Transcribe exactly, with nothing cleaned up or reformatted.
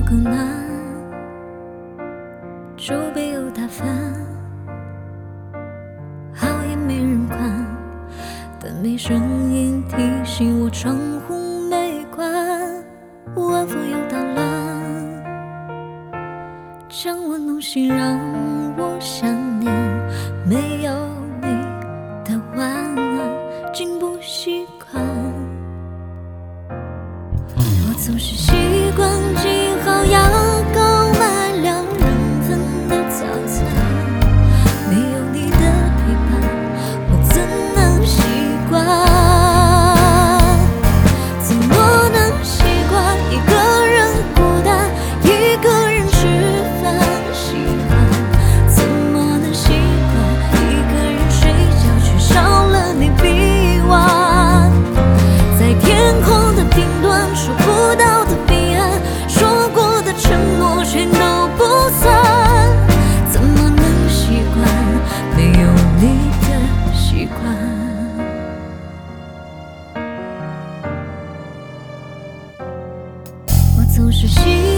更难，手背又打翻，好也没人管，但没声音提醒我窗户没关，晚风又打乱，将我弄醒，让我想念没有你的晚安，竟不习惯。我总是习惯记好牙膏，买两人份的早餐，没有你的陪伴，我怎能习惯？怎么能习惯一个人孤单，一个人吃饭洗碗？怎么能习惯一个人睡觉，却少了你臂弯？在天空的顶端，说不到的彼岸，说过的承诺全都不算。怎么能习惯没有你的习惯？我总是习